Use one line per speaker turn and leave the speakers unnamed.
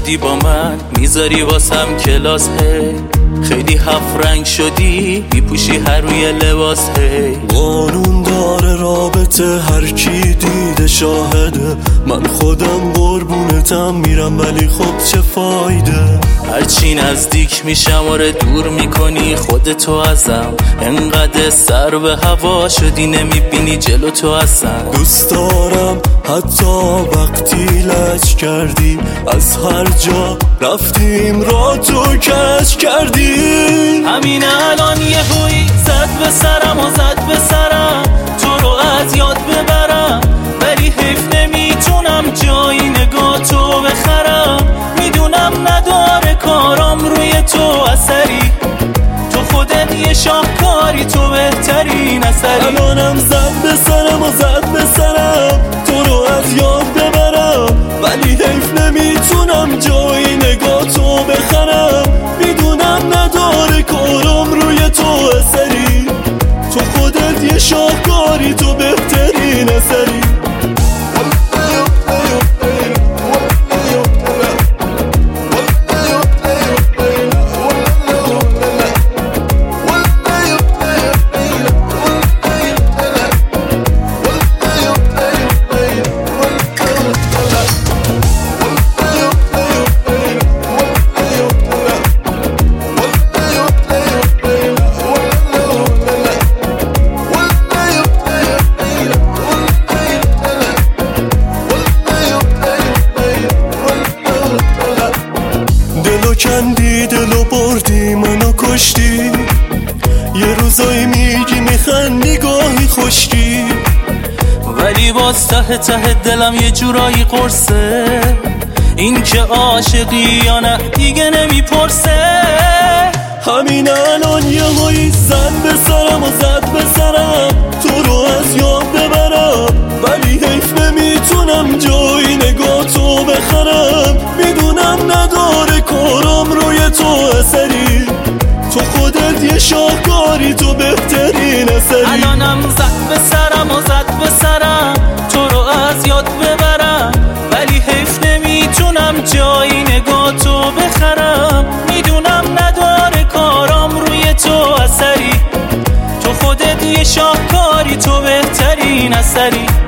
شدی با من میذاری واسم کلاس خیلی هفت رنگ شدی میپوشی هر روی لباس
قانون داره رابطه هر کی دیده شاهده من خودم قربونتم میرم ولی خب چه فایده
هرچی نزدیک میشم آره دور میکنی خودتو ازم انقدر سر به هوا شدی نمیبینی جلو تو اصلا
دوست دارم حتی وقتی لج کردی از هر جا رفتیم را تو کش کردی
همین الان یه هوی زد به سرم و زد به سرم تو رو از یاد ببرم ولی حیف نمیتونم جایی نگاه تو بخرم میدونم نداره کارم روی تو اثری تو خودت یه شاهکاری تو بهترین اثری
الانم زد به سرم و زد به سرم تو رو از یاد ببرم ولی حیف نمیتونم جایی نگاه تو بخرم میدونم نداره کارم روی تو اثری تو خودت یه شاهکاری تو بهترین اثری دلو کندی دلو بردی منو کشتی یه روزایی میگی میخندی گاهی خشکی
ولی باز ته ته دلم یه جورایی قرصه این که عاشقی یا نه دیگه نمیپرسه
همین الان یه هایی زد به سرم و زد به سرم تو رو از یاد ببرم ولی حیف نمیتونم جایی نگاه تو بخرم میدونم نداره کارم روی تو اثری تو خودت یه شاهکاری تو بهترین اثری
الانم زد به سرم و زد به سرم تو رو از یاد ببرم ولی حیف نمیتونم جایی نگاه تو بخرم میدونم نداره کارم روی تو اثری تو خودت یه شاهکاری تو بهترین اثری